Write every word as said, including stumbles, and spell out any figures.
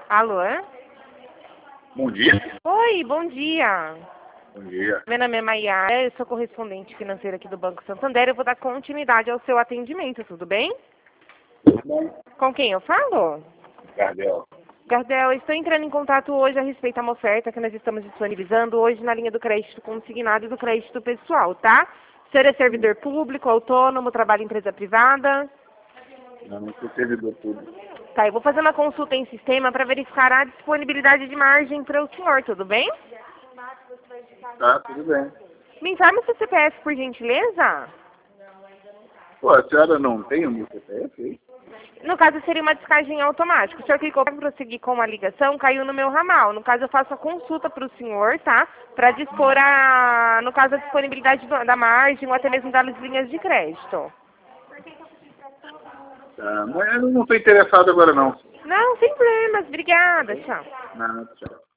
Alô? Bom dia. Oi, bom dia. Bom dia. Meu nome é Maiara, eu sou correspondente financeira aqui do Banco Santander. Eu vou dar continuidade ao seu atendimento, tudo bem? Tudo bom? Com quem eu falo? Gardel. Gardel, eu estou entrando em contato hoje a respeito de uma oferta que nós estamos disponibilizando hoje na linha do crédito consignado e do crédito pessoal, tá? O senhor é servidor público, autônomo, trabalha em empresa privada? Eu não sou servidor público. Tá, eu vou fazer uma consulta em sistema para verificar a disponibilidade de margem para o senhor, tudo bem? Tá, tudo bem. Me informa o seu C P F, por gentileza? Pô, a senhora não tem o meu C P F aí? No caso, seria uma descagem automática. O senhor clicou para prosseguir com a ligação, caiu no meu ramal. No caso, eu faço a consulta para o senhor, tá? Para dispor, a, no caso, a disponibilidade do- da margem ou até mesmo das linhas de crédito. Tá, mas eu não estou interessado agora não. Não, sem problemas. Obrigada. Tchau. Não, tchau.